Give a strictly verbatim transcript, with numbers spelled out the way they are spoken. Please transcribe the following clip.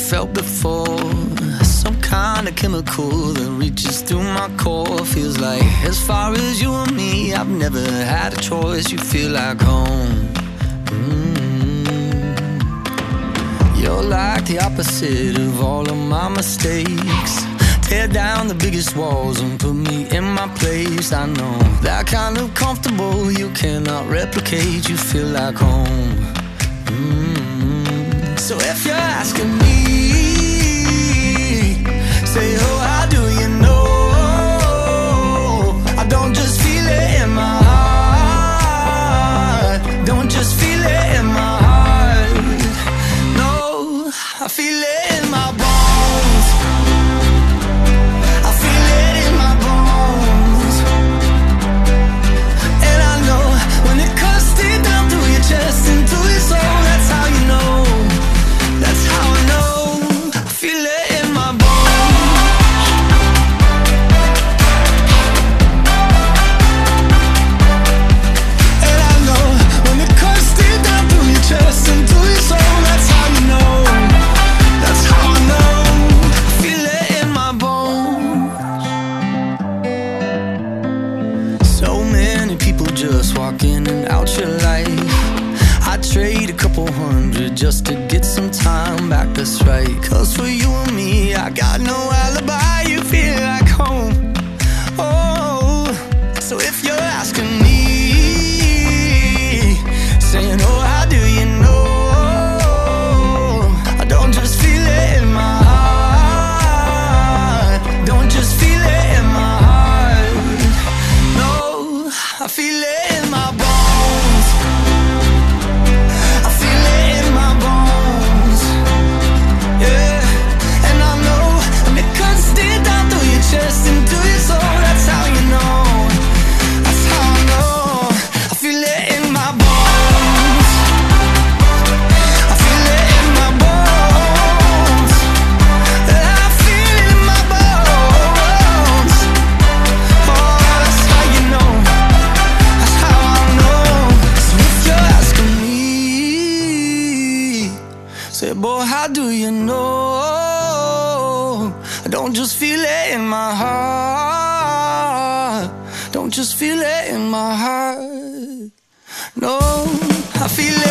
felt before. Some kind of chemical that reaches through my core. Feels like as far as you and me, I've never had a choice. You feel like home. mm. You're like the opposite of all of my mistakes. Tear down the biggest walls and put me in my place. I know that kind of comfortable you cannot replicate. You feel like home. mm. So if you're asking me, say, oh, how do you know? I don't just feel it in my heart. Don't just feel it in my heart. No, I feel it in my bones. I feel it in my bones. And I know when it cuts deep down through your chest into your soul, that's how you know. That's how I know. I feel it in my bones. Just into your soul, that's how you know. That's how I know. I feel it in my bones. So many people just walk in and out your life. I'd trade a couple hundred just to get some time back, that's right. Cause for you and me, I got no alibi. You feel like home. Oh, so if you're asking me, saying, oh, how do you know? I don't just feel it in my heart. Don't just feel it in my heart. No, I feel it in my bones. I feel it in my bones. Yeah, and I know when it cuts deep down through your chest into your soul, that's how you know. That's how I know. I feel it in my bones. Say, boy, how do you know? I don't just feel it in my heart. Don't just feel it in my heart. No, I feel it.